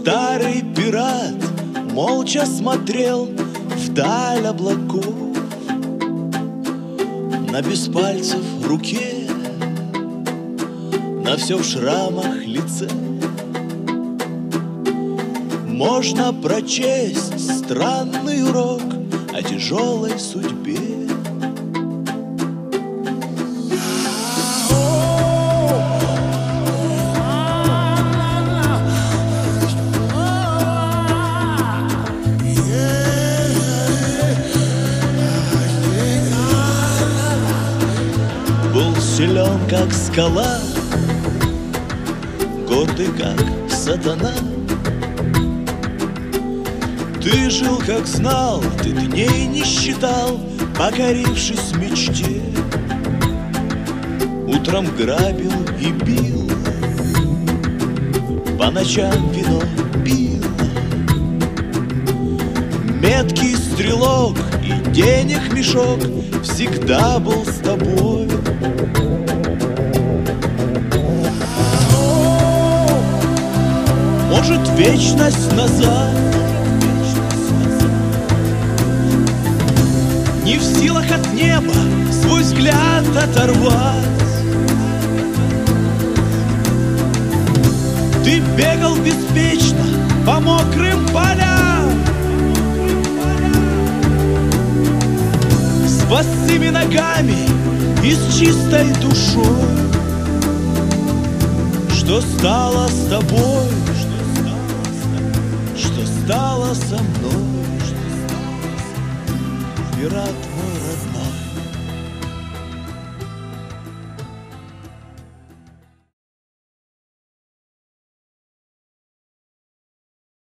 Старый пират молча смотрел вдаль облаков, на без пальцев руке, на все в шрамах лице. Можно прочесть странный урок о тяжелой судьбе. Был силен, как скала, гордый, как сатана. Ты жил, как знал, ты дней не считал, покорившись мечте. Утром грабил и бил, по ночам вино пил. Меткий стрелок и денег мешок всегда был с тобой. Может, вечность назад, не в силах от неба свой взгляд оторвать. Ты бегал беспечно по мокрым полям, с босыми ногами и с чистой душой. Что стало с тобой? Что стало со мной? Пират